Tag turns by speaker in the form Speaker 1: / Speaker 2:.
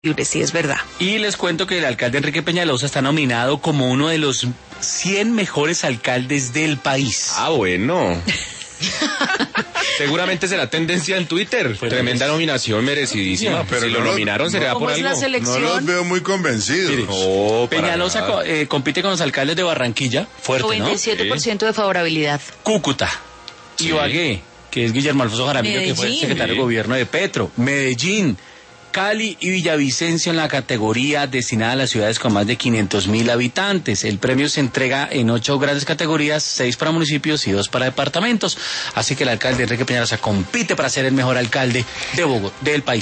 Speaker 1: Sí, es verdad.
Speaker 2: Y les cuento que el alcalde Enrique Peñalosa está nominado como uno de los 100 mejores alcaldes del país.
Speaker 3: Ah, bueno. Seguramente será tendencia en Twitter.
Speaker 2: Pues
Speaker 3: Tremenda nominación, merecidísima.
Speaker 4: pero
Speaker 3: si
Speaker 4: no
Speaker 3: lo
Speaker 4: lo-
Speaker 3: nominaron, será
Speaker 1: ¿Cómo
Speaker 3: por
Speaker 1: es
Speaker 3: algo.
Speaker 1: la selección?
Speaker 4: No los veo muy convencidos.
Speaker 2: Mire,
Speaker 3: No, para
Speaker 2: Peñalosa
Speaker 3: nada.
Speaker 2: compite con los alcaldes de Barranquilla, fuerte, ¿no?
Speaker 1: 97% de favorabilidad.
Speaker 2: Cúcuta,
Speaker 3: Sí.
Speaker 2: Ibagué, que es Guillermo Alfonso Jaramillo, que fue el
Speaker 1: Medellín.
Speaker 2: secretario de
Speaker 3: Sí.
Speaker 2: gobierno de Petro, Medellín, Cali y Villavicencio en la categoría destinada a las ciudades con más de 500.000 habitantes. El premio se entrega en 8 grandes categorías, 6 para municipios y 2 para departamentos. Así que el alcalde Enrique Peñalosa compite para ser el mejor alcalde de Bogotá, del país.